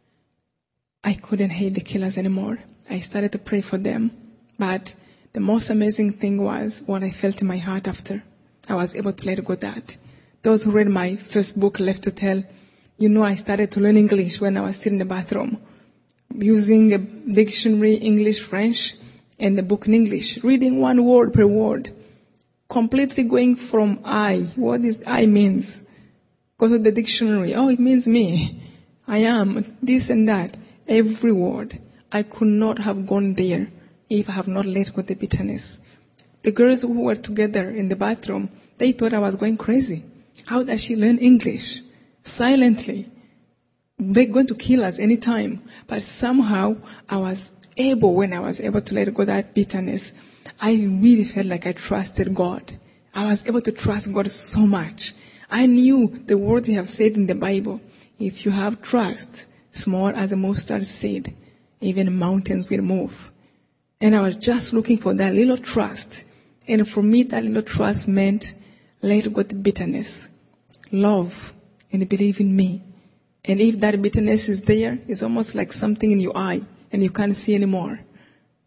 I couldn't hate the killers anymore. I started to pray for them. But the most amazing thing was what I felt in my heart after. I was able to let go of that. Those who read my first book, Left to Tell, I started to learn English when I was sitting in the bathroom, using a dictionary, English, French, and the book in English, reading one word per word, completely going from I. What is I means? Go to the dictionary. Oh, it means me. I am this and that. Every word. I could not have gone there if I have not let go of the bitterness. The girls who were together in the bathroom, they thought I was going crazy. How does she learn English? Silently. They're going to kill us anytime. But somehow I was able, when I was able to let go of that bitterness, I really felt like I trusted God. I was able to trust God so much. I knew the words He have said in the Bible. If you have trust, small as a mustard seed, even mountains will move. And I was just looking for that little trust. And for me, that little trust meant let go of the bitterness, love, and believe in me. And if that bitterness is there, it's almost like something in your eye, and you can't see anymore.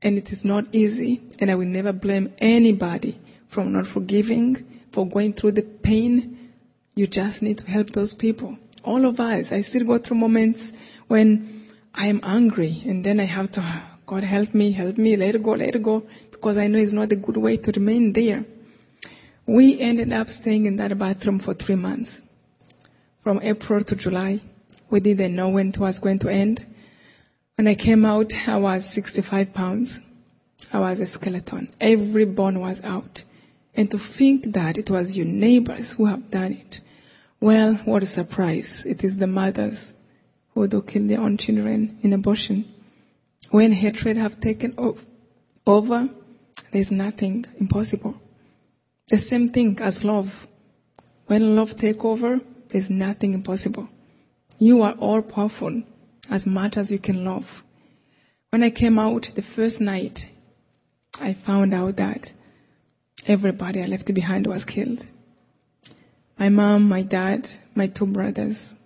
And it is not easy, and I will never blame anybody for not forgiving, for going through the pain. You just need to help those people. All of us, I still go through moments when I am angry, and then I have to, God help me, let it go, because I know it's not a good way to remain there. We ended up staying in that bathroom for 3 months. From April to July, we didn't know when it was going to end. When I came out, I was 65 pounds. I was a skeleton. Every bone was out. And to think that it was your neighbors who have done it. Well, what a surprise. It is the mothers who do kill their own children in abortion. When hatred have taken over, there's nothing impossible. The same thing as love. When love takes over, there's nothing impossible. You are all powerful as much as you can love. When I came out the first night, I found out that everybody I left behind was killed. My mom, my dad, my 2 brothers,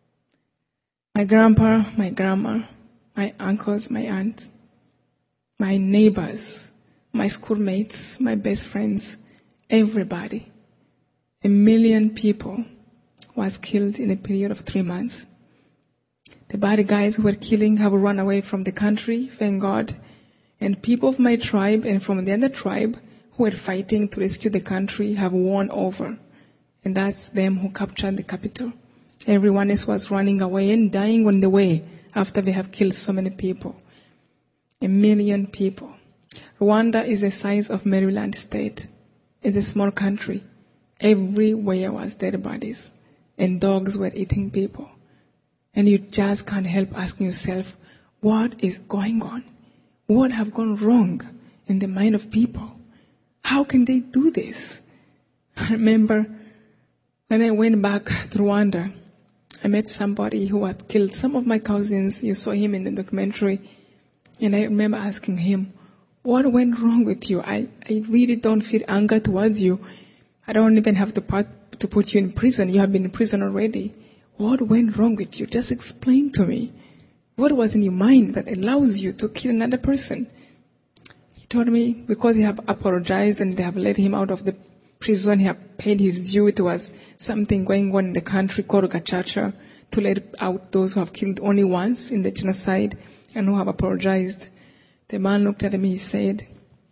my grandpa, my grandma, my uncles, my aunts, my neighbors, my schoolmates, my best friends, everybody. 1 million people was killed in a period of 3 months. The bad guys who were killing have run away from the country, thank God. And people of my tribe and from the other tribe who were fighting to rescue the country have won over. And that's them who captured the capital. Everyone else was running away and dying on the way after they have killed so many people. 1 million people. Rwanda is the size of Maryland state. It's a small country. Everywhere was dead bodies. And dogs were eating people. And you just can't help asking yourself, what is going on? What have gone wrong in the mind of people? How can they do this? I remember when I went back to Rwanda, I met somebody who had killed some of my cousins. You saw him in the documentary. And I remember asking him, what went wrong with you? I really don't feel anger towards you. I don't even have to put you in prison. You have been in prison already. What went wrong with you? Just explain to me. What was in your mind that allows you to kill another person? He told me because he have apologized and they have let him out of the prison, he have paid his due. It was something going on in the country called Gacaca to let out those who have killed only once in the genocide and who have apologized. The man looked at me, he said,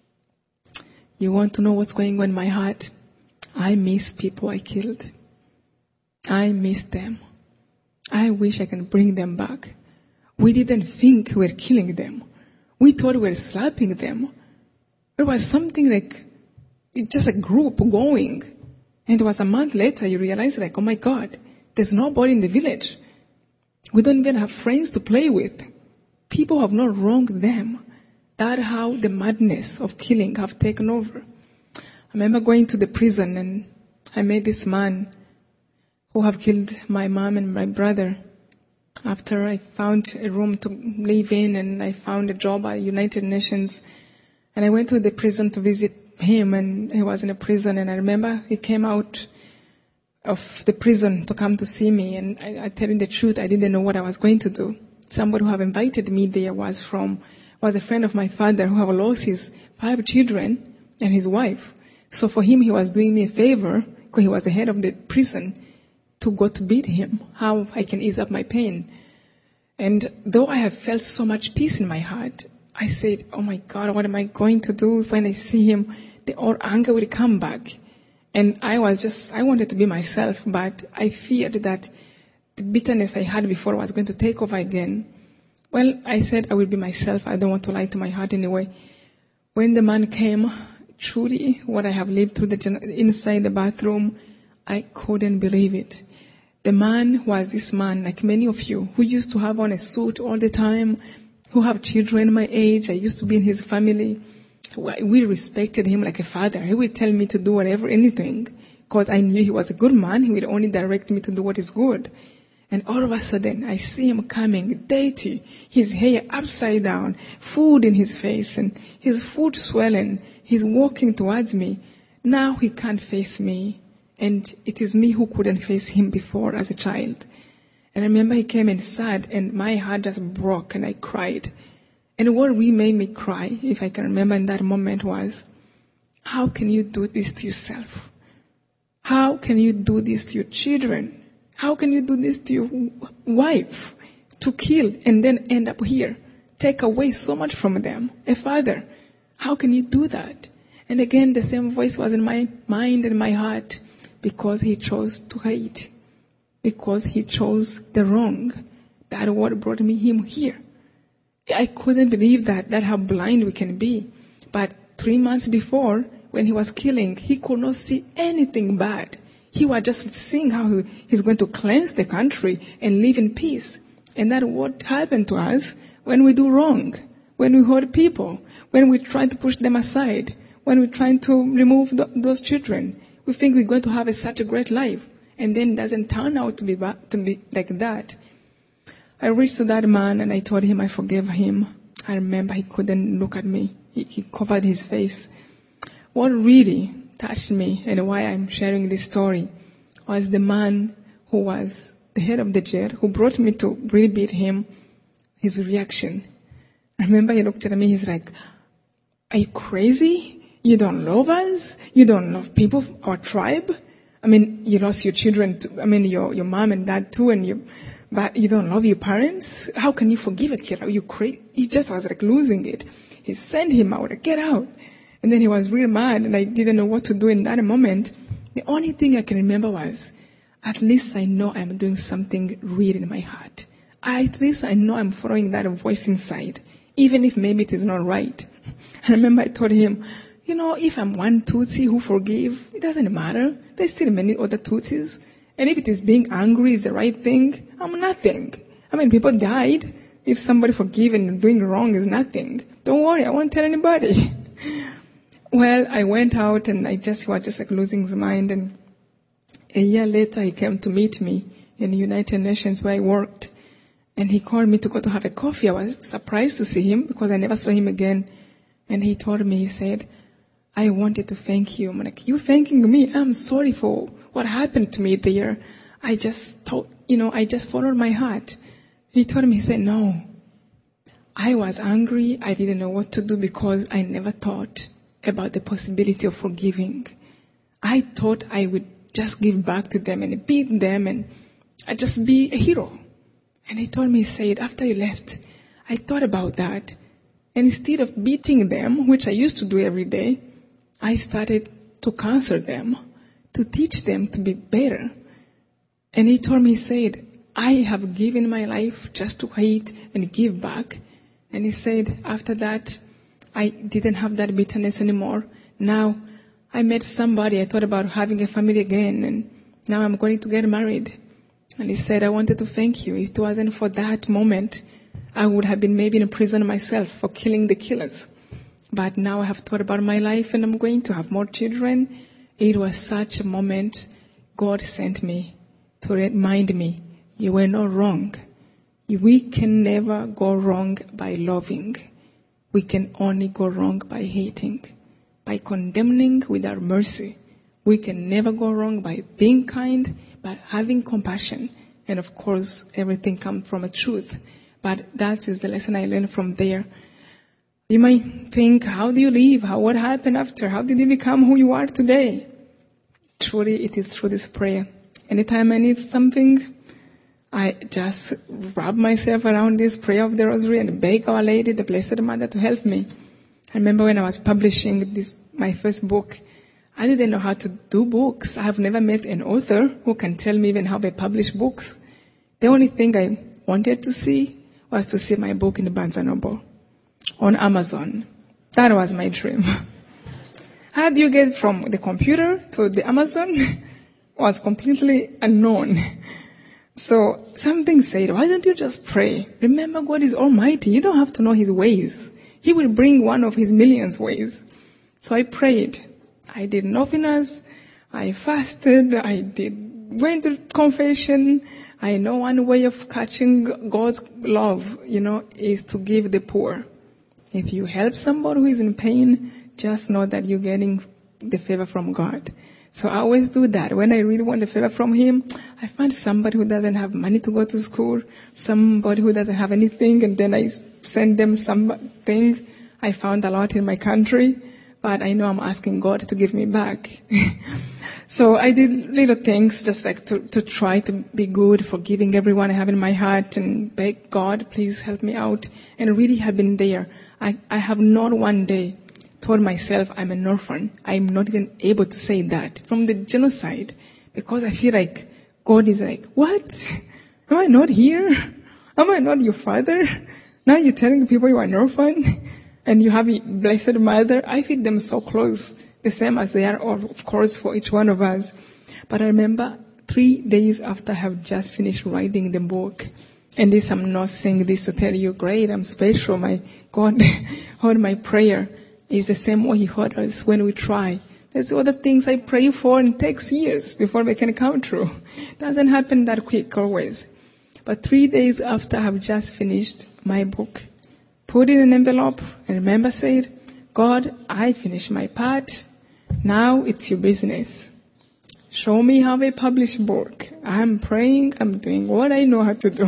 you want to know what's going on in my heart? I miss people I killed. I miss them. I wish I can bring them back. We didn't think we were killing them. We thought we were slapping them. It was something like, just a group going. And it was a month later you realize like, oh my God, there's nobody in the village. We don't even have friends to play with. People have not wronged them. That's how the madness of killing have taken over. I remember going to the prison and I met this man who have killed my mom and my brother. After I found a room to live in and I found a job at United Nations. And I went to the prison to visit him and he was in a prison. And I remember he came out of the prison to come to see me. And I tell you the truth, I didn't know what I was going to do. Somebody who have invited me there was a friend of my father who have lost his 5 children and his wife. So for him, he was doing me a favor because he was the head of the prison to go to beat him, how I can ease up my pain. And though I have felt so much peace in my heart, I said, oh my God, what am I going to do when I see him? The old anger will come back. And I wanted to be myself, but I feared that the bitterness I had before was going to take over again. Well, I said I will be myself. I don't want to lie to my heart anyway. When the man came, truly what I have lived through inside the bathroom, I couldn't believe it. The man was this man, like many of you, who used to have on a suit all the time, who have children my age. I used to be in his family. We respected him like a father. He would tell me to do whatever, anything, because I knew he was a good man. He would only direct me to do what is good. And all of a sudden, I see him coming, dirty, his hair upside down, food in his face, and his foot swollen. He's walking towards me. Now he can't face me. And it is me who couldn't face him before as a child. And I remember he came inside and my heart just broke and I cried. And what really made me cry, if I can remember in that moment, was, how can you do this to yourself? How can you do this to your children? How can you do this to your wife? To kill and then end up here. Take away so much from them. A father. How can you do that? And again, the same voice was in my mind and my heart, because he chose to hate. Because he chose the wrong. That what brought him here. I couldn't believe that how blind we can be. But 3 months before, when he was killing, he could not see anything bad. He was just seeing how he's going to cleanse the country and live in peace. And that's what happened to us when we do wrong, when we hurt people, when we try to push them aside, when we're trying to remove those children. We think we're going to have such a great life, and then it doesn't turn out to be like that. I reached to that man and I told him I forgave him. I remember he couldn't look at me. He covered his face. What really touched me and why I'm sharing this story was the man who was the head of the jail, who brought me to really beat him, his reaction. I remember he looked at me, he's like, are you crazy? You don't love us? You don't love people, our tribe? I mean, you lost your children, your mom and dad too, but you don't love your parents? How can you forgive a kid? Are you crazy? He just was like losing it. He sent him out, get out. And then he was real mad and I didn't know what to do in that moment. The only thing I can remember was, at least I know I'm doing something real in my heart. At least I know I'm following that voice inside, even if maybe it is not right. I remember I told him, if I'm one Tutsi who forgive, it doesn't matter. There's still many other Tutsis. And if it is being angry is the right thing, I'm nothing. People died. If somebody forgive and doing wrong is nothing, don't worry, I won't tell anybody. Well, I went out and he was just like losing his mind. And a year later, he came to meet me in the United Nations where I worked. And he called me to go to have a coffee. I was surprised to see him because I never saw him again. And he told me, he said, I wanted to thank you. I'm like, you thanking me? I'm sorry for what happened to me there. I just thought, I just followed my heart. He told me, he said, no. I was angry. I didn't know what to do because I never thought about the possibility of forgiving. I thought I would just give back to them and beat them and I'd just be a hero. And he told me, he said, after you left, I thought about that. And instead of beating them, which I used to do every day, I started to counsel them, to teach them to be better. And he told me, he said, I have given my life just to hate and give back. And he said, after that, I didn't have that bitterness anymore. Now, I met somebody, I thought about having a family again, and now I'm going to get married. And he said, I wanted to thank you. If it wasn't for that moment, I would have been maybe in prison myself for killing the killers. But now I have thought about my life and I'm going to have more children. It was such a moment God sent me to remind me, you were not wrong. We can never go wrong by loving. We can only go wrong by hating, by condemning without mercy. We can never go wrong by being kind, by having compassion. And of course, everything comes from a truth. But that is the lesson I learned from there. You might think, how do you live? What happened after? How did you become who you are today? Truly, it is through this prayer. Anytime I need something, I just wrap myself around this prayer of the rosary and beg Our Lady, the Blessed Mother, to help me. I remember when I was publishing my first book, I didn't know how to do books. I have never met an author who can tell me even how they publish books. The only thing I wanted to see was to see my book in the Barnes & Noble on Amazon. That was my dream. How do you get from the computer to the Amazon? Was completely unknown. So something said, why don't you just pray? Remember, God is almighty. You don't have to know his ways. He will bring one of his millions ways. So I prayed. I did novenas. I fasted. Went to confession. I know one way of catching God's love, is to give the poor. If you help somebody who is in pain, just know that you're getting the favor from God. So I always do that. When I really want a favor from him, I find somebody who doesn't have money to go to school, somebody who doesn't have anything, and then I send them something. I found a lot in my country, but I know I'm asking God to give me back. So I did little things just like to try to be good, forgiving everyone I have in my heart, and beg God, please help me out. And really have been there. I have not one day told myself I'm an orphan. I'm not even able to say that from the genocide, because I feel like God is like, what? Am I not here? Am I not your father? Now you're telling people you are an orphan and you have a blessed mother. I feel them so close, the same as they are, of course, for each one of us. But I remember 3 days after I have just finished writing the book, and this, I'm not saying this to tell you, great, I'm special, my God heard my prayer. Is the same way he heard us when we try. There's other things I pray for and it takes years before they can come true. Doesn't happen that quick always. But 3 days after I have just finished my book, put it in an envelope, and remember said, God, I finished my part. Now it's your business. Show me how I publish a book. I'm praying, I'm doing what I know how to do.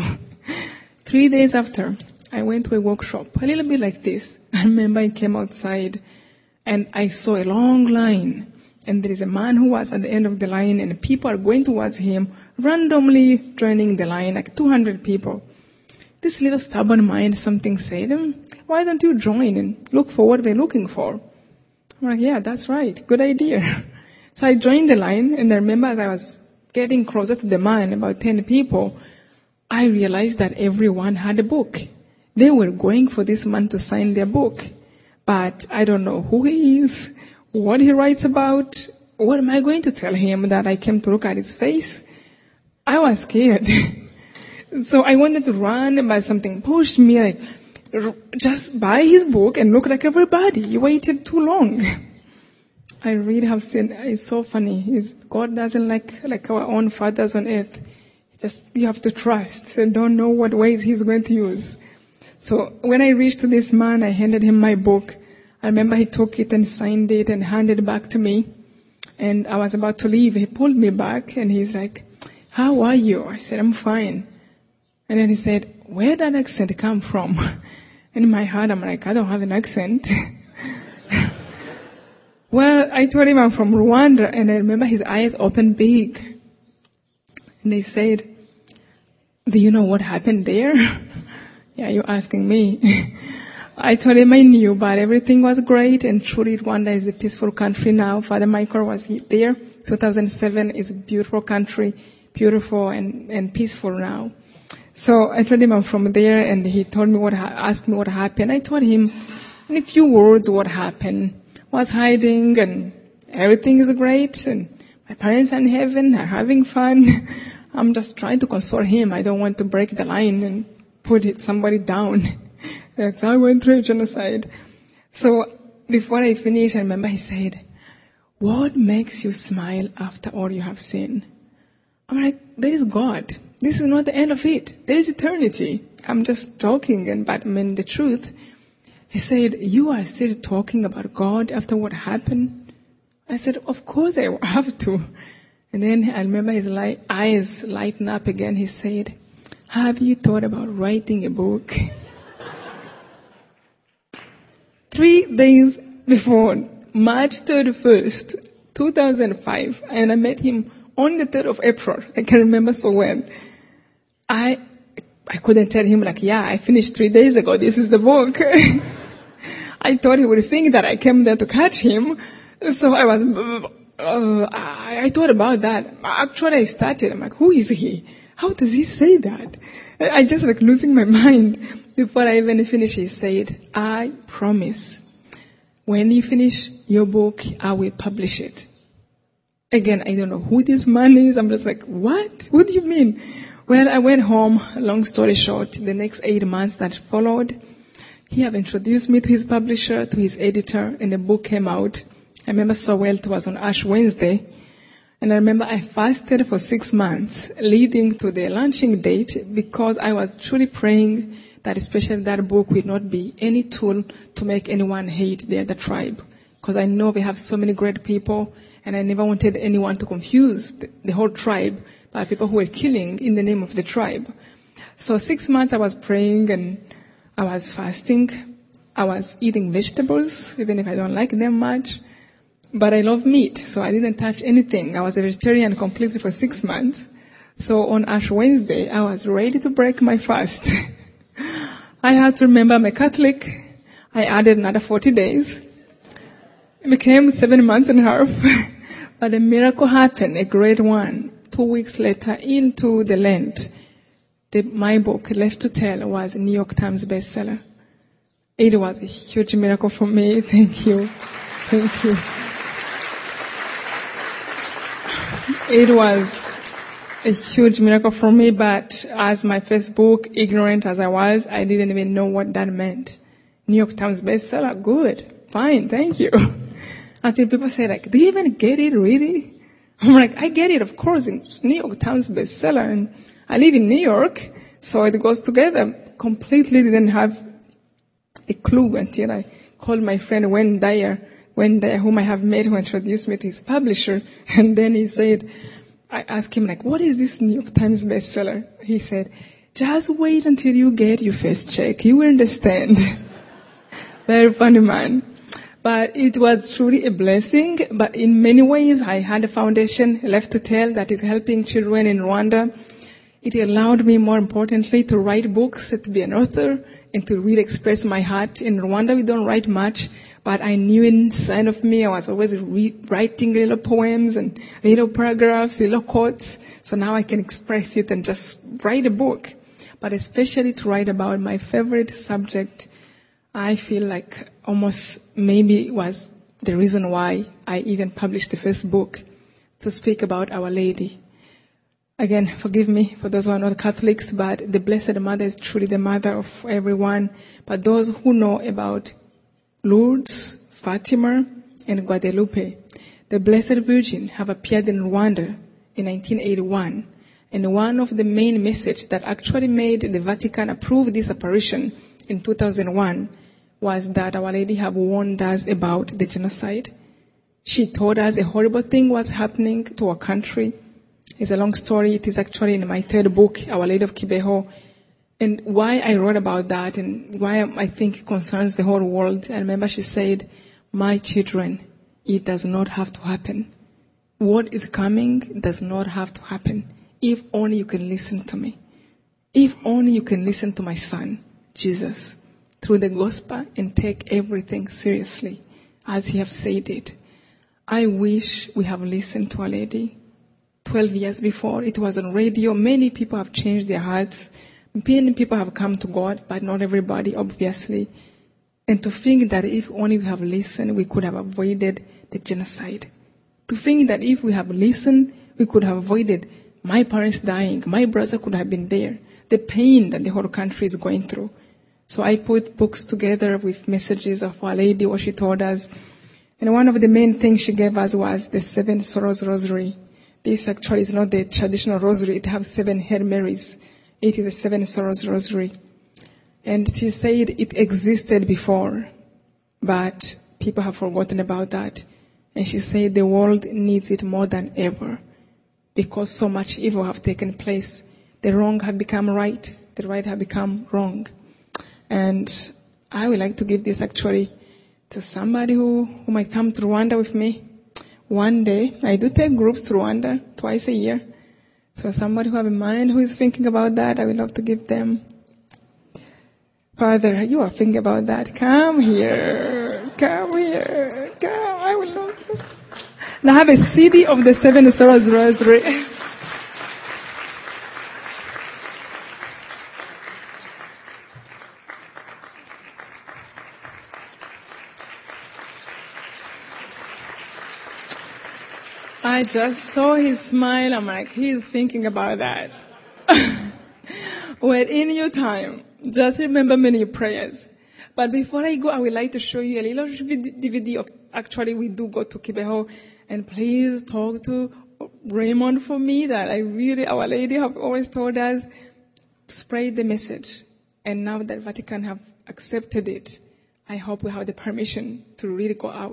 3 days after, I went to a workshop, a little bit like this. I remember I came outside and I saw a long line, and there is a man who was at the end of the line, and people are going towards him, randomly joining the line, like 200 people. This little stubborn mind, something said, why don't you join and look for what they're looking for? I'm like, yeah, that's right. Good idea. So I joined the line, and I remember as I was getting closer to the man, about 10 people, I realized that everyone had a book. They were going for this man to sign their book. But I don't know who he is, what he writes about. What am I going to tell him that I came to look at his face? I was scared. So I wanted to run, but something pushed me, like, just buy his book and look like everybody. You waited too long. I really have seen, it's so funny. God doesn't like our own fathers on earth. You have to trust and don't know what ways he's going to use. So when I reached this man, I handed him my book. I remember he took it and signed it and handed it back to me. And I was about to leave. He pulled me back and he's like, how are you? I said, I'm fine. And then he said, where did that accent come from? And in my heart, I'm like, I don't have an accent. Well, I told him I'm from Rwanda, and I remember his eyes opened big. And he said, do you know what happened there? Yeah, you're asking me. I told him I knew, but everything was great, and truly Rwanda is a peaceful country now. Father Michael was there. 2007 is a beautiful country, beautiful and peaceful now. So I told him I'm from there, and he told me asked me what happened. I told him in a few words what happened. Was hiding, and everything is great, and my parents are in heaven, are having fun. I'm just trying to console him. I don't want to break the line and put somebody down. So I went through a genocide. So before I finished, I remember he said, what makes you smile after all you have seen? I'm like, there is God. This is not the end of it. There is eternity. I'm just talking, but I mean the truth. He said, you are still talking about God after what happened? I said, of course I have to. And then I remember his eyes lighten up again. He said, have you thought about writing a book? 3 days before, March 31st, 2005, and I met him on the 3rd of April. I can remember so well. I couldn't tell him yeah, I finished 3 days ago. This is the book. I thought he would think that I came there to catch him. So I thought about that. Actually, I started. I'm like, who is he? How does he say that? I just losing my mind. Before I even finished, he said, I promise when you finish your book, I will publish it. Again, I don't know who this man is. I'm just like, what? What do you mean? Well, I went home. Long story short, the next 8 months that followed, he have introduced me to his publisher, to his editor, and the book came out. I remember so well, it was on Ash Wednesday. And I remember I fasted for 6 months leading to the launching date because I was truly praying that especially that book will not be any tool to make anyone hate the other tribe. because I know we have so many great people, and I never wanted anyone to confuse the whole tribe by people who were killing in the name of the tribe. So 6 months I was praying and I was fasting. I was eating vegetables, even if I don't like them much. But I love meat, so I didn't touch anything. I was a vegetarian completely for 6 months. So on Ash Wednesday, I was ready to break my fast. I had to remember I'm a Catholic. I added another 40 days. It became 7 months and a half. But a miracle happened, a great one. 2 weeks later, into the Lent, my book, Left to Tell, was a New York Times bestseller. It was a huge miracle for me. Thank you. Thank you. It was a huge miracle for me, but as my first book, ignorant as I was, I didn't even know what that meant. New York Times bestseller, good, fine, thank you. Until people say like, do you even get it really? I'm like, I get it, of course, it's New York Times bestseller, and I live in New York, so it goes together. Completely didn't have a clue until I called my friend Wayne Dyer, whom I have met, who introduced me to his publisher, and then he said, I asked him like, what is this New York Times bestseller? He said, just wait until you get your first check. You will understand. Very funny man. But it was truly a blessing. But in many ways, I had a foundation, Left to Tell, that is helping children in Rwanda. It allowed me, more importantly, to write books, to be an author, and to really express my heart. In Rwanda, we don't write much, but I knew inside of me, I was always writing little poems and little paragraphs, little quotes. So now I can express it and just write a book. But especially to write about my favorite subject, I feel like almost maybe was the reason why I even published the first book, to speak about Our Lady. Again, forgive me for those who are not Catholics, but the Blessed Mother is truly the mother of everyone. But those who know about Lourdes, Fatima, and Guadalupe, the Blessed Virgin have appeared in Rwanda in 1981. And one of the main messages that actually made the Vatican approve this apparition in 2001 was that Our Lady have warned us about the genocide. She told us a horrible thing was happening to our country. It's a long story. It is actually in my third book, Our Lady of Kibeho. And why I wrote about that and why I think it concerns the whole world. I remember she said, my children, it does not have to happen. What is coming does not have to happen. If only you can listen to me. If only you can listen to my son, Jesus, through the gospel and take everything seriously as he have said it. I wish we have listened to Our Lady. 12 years before, it was on radio. Many people have changed their hearts. Many people have come to God, but not everybody, obviously. And to think that if only we have listened, we could have avoided the genocide. To think that if we have listened, we could have avoided my parents dying. My brother could have been there. The pain that the whole country is going through. So I put books together with messages of Our Lady, what she told us. And one of the main things she gave us was the 7 Sorrows Rosary. This actually is not the traditional rosary. It has 7 Hail Marys. It is a 7 Sorrows Rosary. And she said it existed before, but people have forgotten about that. And she said the world needs it more than ever because so much evil have taken place. The wrong have become right. The right have become wrong. And I would like to give this actually to somebody who might come to Rwanda with me. One day, I do take groups to Rwanda twice a year. So somebody who have a mind who is thinking about that, I would love to give them. Father, you are thinking about that. Come here. Come here. Come. I will love you. And I have a CD of the 7 Sorrows Rosary. I just saw his smile. I'm like, he's thinking about that. Well, in your time, just remember many prayers. But before I go, I would like to show you a little DVD of, actually we do go to Kibeho. And please talk to Raymond for me that Our Lady have always told us, spread the message. And now that Vatican have accepted it, I hope we have the permission to really go out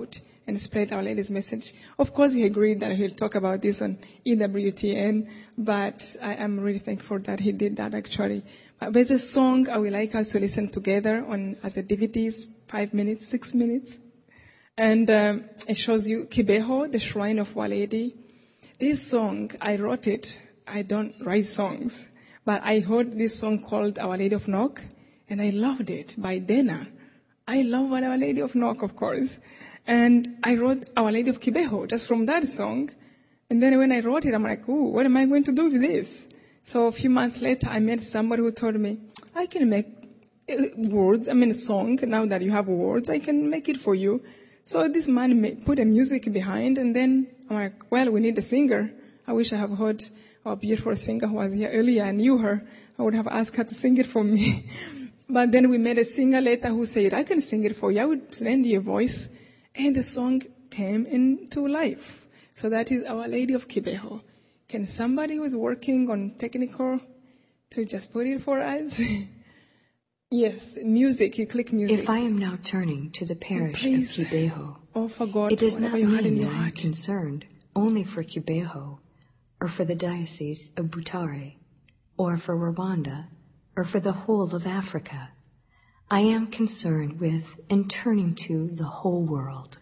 and spread Our Lady's message. Of course, he agreed that he'll talk about this on EWTN, but I am really thankful that he did that actually. There's a song I would like us to listen together on as a DVDs, 5 minutes, 6 minutes. And it shows you Kibeho, the shrine of Our Lady. This song, I wrote it. I don't write songs. But I heard this song called Our Lady of Knock, and I loved it, by Dena. I love Our Lady of Knock, of course. And I wrote Our Lady of Kibeho just from that song. And then when I wrote it, I'm like, ooh, what am I going to do with this? So a few months later, I met somebody who told me, I can make a song. Now that you have words, I can make it for you. So this man put a music behind, and then I'm like, well, we need a singer. I wish I have heard our beautiful singer who was here earlier. I knew her. I would have asked her to sing it for me. But then we met a singer later who said, I can sing it for you. I would lend you a voice. And the song came into life. So that is Our Lady of Kibeho. Can somebody who is working on technical to just put it for us? Yes, music. You click music. If I am now turning to the parish of Kibeho, offer God it does not mean that I am heart. concerned only for Kibeho, or for the Diocese of Butare, or for Rwanda, or for the whole of Africa. I am concerned with and turning to the whole world.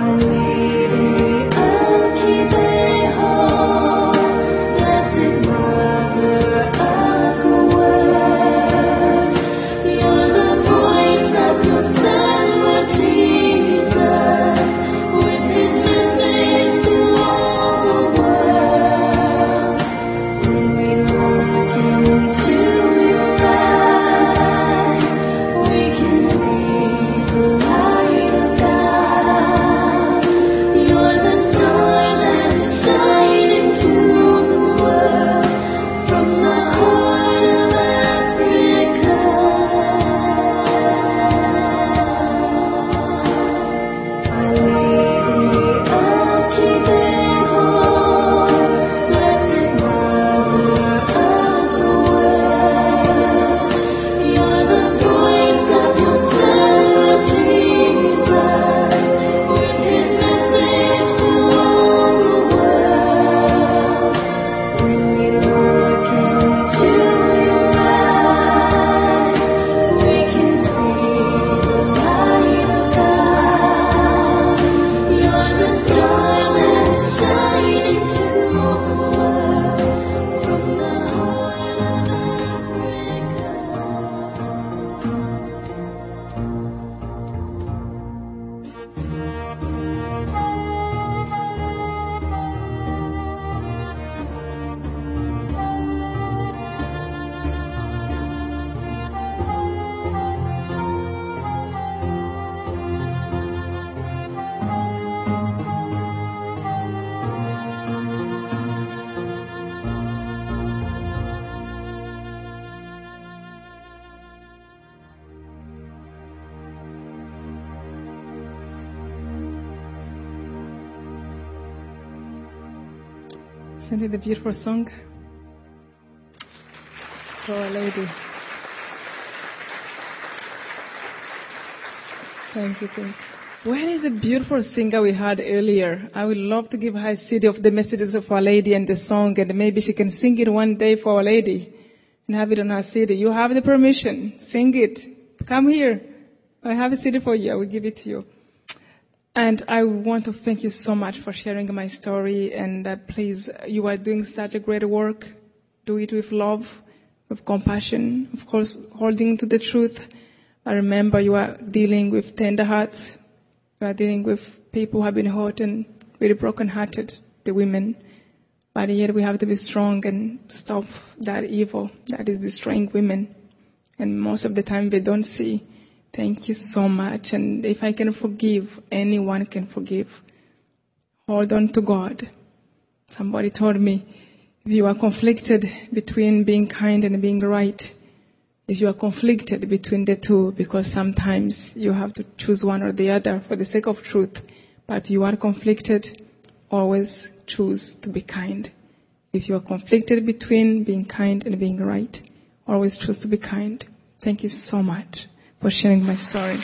Isn't it a beautiful song? For Our Lady. Thank you. Where is a beautiful singer we had earlier? I would love to give her a CD of the messages of Our Lady and the song, and maybe she can sing it one day for Our Lady and have it on her CD. You have the permission. Sing it. Come here. I have a CD for you. I will give it to you. And I want to thank you so much for sharing my story. And please, you are doing such a great work. Do it with love, with compassion, of course, holding to the truth. I remember you are dealing with tender hearts. You are dealing with people who have been hurt and really broken-hearted, the women. But yet we have to be strong and stop that evil that is destroying women. And most of the time they don't see. Thank you so much. And if I can forgive, anyone can forgive. Hold on to God. Somebody told me, if you are conflicted between being kind and being right, if you are conflicted between the two, because sometimes you have to choose one or the other for the sake of truth. But if you are conflicted, always choose to be kind. If you are conflicted between being kind and being right, always choose to be kind. Thank you so much for sharing my story.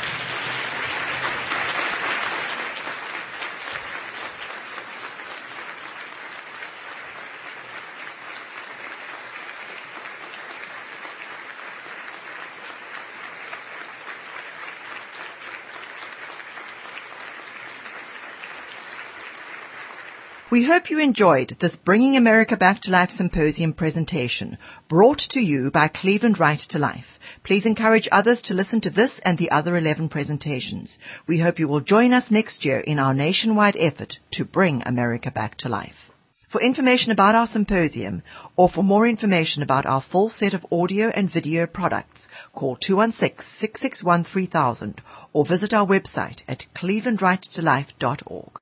We hope you enjoyed this Bringing America Back to Life Symposium presentation, brought to you by Cleveland Right to Life. Please encourage others to listen to this and the other 11 presentations. We hope you will join us next year in our nationwide effort to bring America back to life. For information about our symposium, or for more information about our full set of audio and video products, call 216-661-3000 or visit our website at clevelandrighttolife.org.